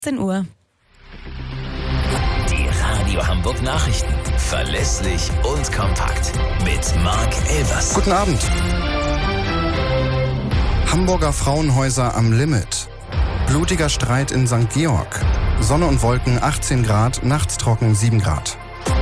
18 Uhr. Die Radio Hamburg Nachrichten. Verlässlich und kompakt. Mit Marc Elvers. Guten Abend. Hamburger Frauenhäuser am Limit. Blutiger Streit in St. Georg. Sonne und Wolken 18 Grad, nachts trocken 7 Grad.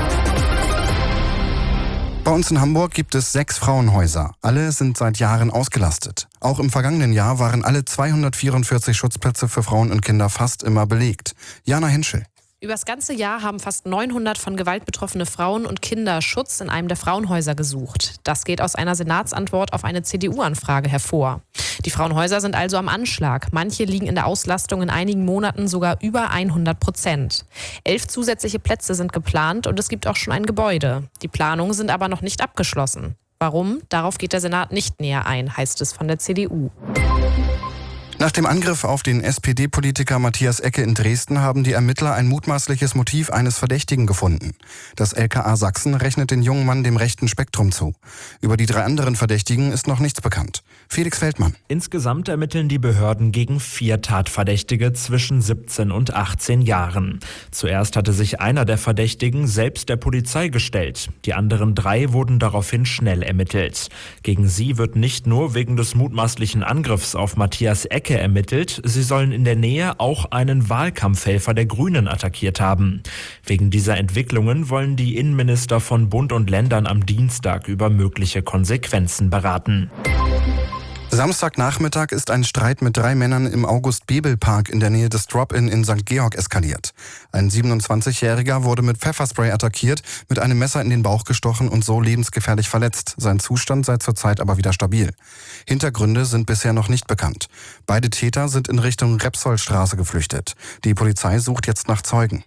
Bei uns in Hamburg gibt es 6 Frauenhäuser. Alle sind seit Jahren ausgelastet. Auch im vergangenen Jahr waren alle 244 Schutzplätze für Frauen und Kinder fast immer belegt. Jana Henschel. Übers ganze Jahr haben fast 900 von Gewalt betroffene Frauen und Kinder Schutz in einem der Frauenhäuser gesucht. Das geht aus einer Senatsantwort auf eine CDU-Anfrage hervor. Die Frauenhäuser sind also am Anschlag. Manche liegen in der Auslastung in einigen Monaten sogar über 100%. 11 zusätzliche Plätze sind geplant und es gibt auch schon ein Gebäude. Die Planungen sind aber noch nicht abgeschlossen. Warum? Darauf geht der Senat nicht näher ein, heißt es von der CDU. Nach dem Angriff auf den SPD-Politiker Matthias Ecke in Dresden haben die Ermittler ein mutmaßliches Motiv eines Verdächtigen gefunden. Das LKA Sachsen rechnet den jungen Mann dem rechten Spektrum zu. Über die 3 anderen Verdächtigen ist noch nichts bekannt. Felix Feldmann. Insgesamt ermitteln die Behörden gegen 4 Tatverdächtige zwischen 17 und 18 Jahren. Zuerst hatte sich einer der Verdächtigen selbst der Polizei gestellt. Die anderen 3 wurden daraufhin schnell ermittelt. Gegen sie wird nicht nur wegen des mutmaßlichen Angriffs auf Matthias Ecke ermittelt, sie sollen in der Nähe auch einen Wahlkampfhelfer der Grünen attackiert haben. Wegen dieser Entwicklungen wollen die Innenminister von Bund und Ländern am Dienstag über mögliche Konsequenzen beraten. Samstagnachmittag ist ein Streit mit 3 Männern im August-Bebel-Park in der Nähe des Drop-In in St. Georg eskaliert. Ein 27-Jähriger wurde mit Pfefferspray attackiert, mit einem Messer in den Bauch gestochen und so lebensgefährlich verletzt. Sein Zustand sei zurzeit aber wieder stabil. Hintergründe sind bisher noch nicht bekannt. Beide Täter sind in Richtung Repsollstraße geflüchtet. Die Polizei sucht jetzt nach Zeugen.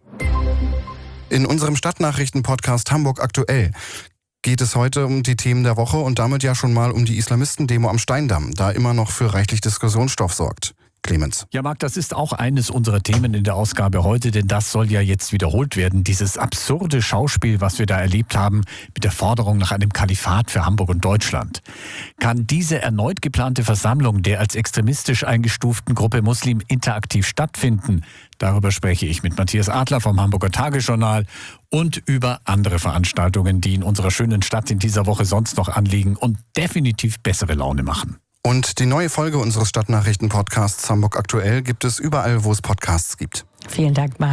In unserem Stadtnachrichten-Podcast Hamburg aktuell geht es heute um die Themen der Woche und damit ja schon mal um die Islamisten-Demo am Steindamm, da immer noch für reichlich Diskussionsstoff sorgt. Clemens. Ja, Marc, das ist auch eines unserer Themen in der Ausgabe heute, denn das soll ja jetzt wiederholt werden. Dieses absurde Schauspiel, was wir da erlebt haben, mit der Forderung nach einem Kalifat für Hamburg und Deutschland. Kann diese erneut geplante Versammlung der als extremistisch eingestuften Gruppe Muslim interaktiv stattfinden? Darüber spreche ich mit Matthias Adler vom Hamburger Tagesjournal und über andere Veranstaltungen, die in unserer schönen Stadt in dieser Woche sonst noch anliegen und definitiv bessere Laune machen. Und die neue Folge unseres Stadtnachrichten-Podcasts Hamburg aktuell gibt es überall, wo es Podcasts gibt. Vielen Dank, Marc.